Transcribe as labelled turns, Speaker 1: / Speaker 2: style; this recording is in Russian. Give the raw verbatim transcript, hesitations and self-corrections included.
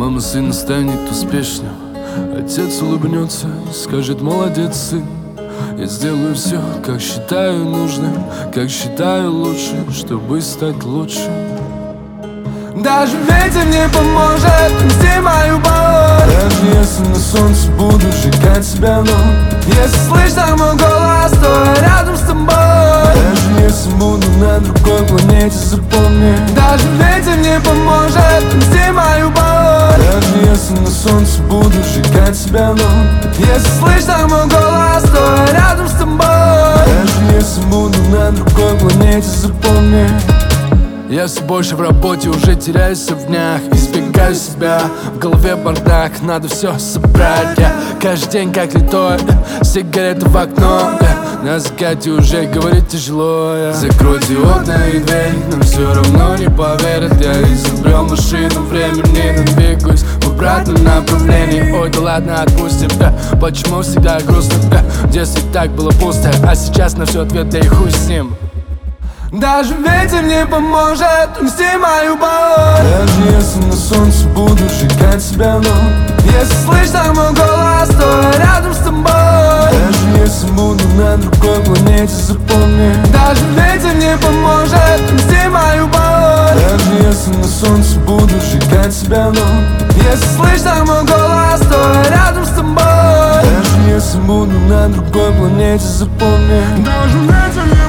Speaker 1: Мама сына станет успешным, отец улыбнется и скажет: молодец, сын. Я сделаю все, как считаю нужным, как считаю лучше, чтобы стать лучше. Даже ветер не поможет унести мою боль. Даже если на солнце буду сжигать себя вновь, если слышно мой голос, то я рядом с тобой. Даже если буду на другой планете, запомни, даже ветер не поможет унести мою боль. Даже если на солнце буду сжигать себя вновь, если слышно мой голос, то я рядом с тобой. Даже если буду на другой планете, запомни. Я все больше в работе, уже теряюсь в днях, избегаю себя, в голове бардак, надо все собрать. Я каждый день как литой, сигареты в окно, я на закате уже говорить тяжело. Я закройте окна и дверь, но все равно не поверят. Я изобрел машину времени, но двигаюсь в обратном направлении. Ой, да ладно, отпустим, да. Почему всегда грустно, да? В детстве так было пусто, а сейчас на все ответ, да и хуй с ним. Даже ветер не поможет унести мою боль. Даже если на солнце буду сжигать себя вновь, если слышно мой голос, то я рядом с тобой. Даже если буду на другой планете, запомни, даже ветер не поможет унести мою боль. Даже если на солнце буду сжигать себя вновь, если слышно мой голос, то я рядом с тобой. Даже если буду на другой планете, запомни, даже ветер не